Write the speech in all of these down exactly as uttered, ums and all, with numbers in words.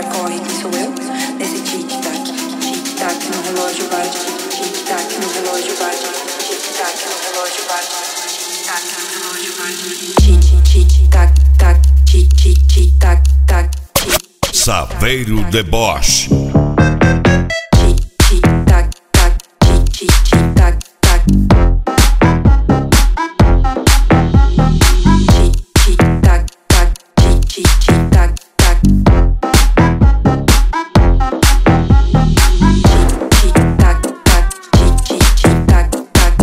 hora corre, quem sou eu? Nesse tic-tac, tic-tac no relógio bate, tic-tac no relógio bate, tic-tac no relógio bate, tic-tac no relógio bate, tic-tac, tac, tic-tic-tac, tac, tic. Saveiro Deboche. Tic-tac, tac, tic-tic-tac, tac. Tic-tac, tac, tic-tic-tac, tac. Tic-tac, tac, tic-tic-tac, tac.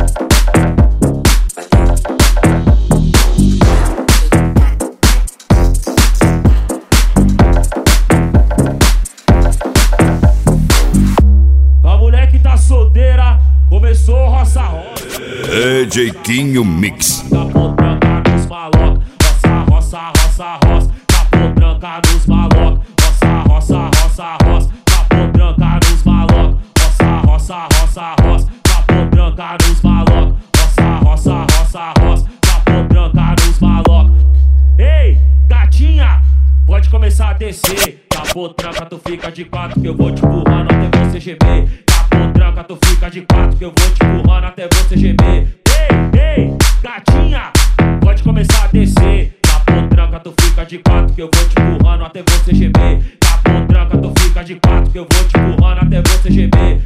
A mulher que tá solteira começou roça-roça. D J Quinho Mix. Capô tranca nos maloca, roça, roça, roça, roça. Capô tranca nos maloca, roça, roça, roça, roça. Capô tranca nos maloca, roça, roça, roça, roça. Capô tranca nos maloca, roça, roça, roça, roça. Capô tranca nos maloca. Ei, gatinha, pode começar a descer. Capô tranca, tu fica de quatro que eu vou te empurrando até você gemer. Capô tranca, tu fica de quatro que eu vou te empurrando até você gemer. Ei, ei, gatinha, pode começar a descer. Capô tranca, tu fica de quatro que eu vou te empurrando até você gemer. Capô tranca, tu fica de quatro que eu vou te empurrando até você gemer.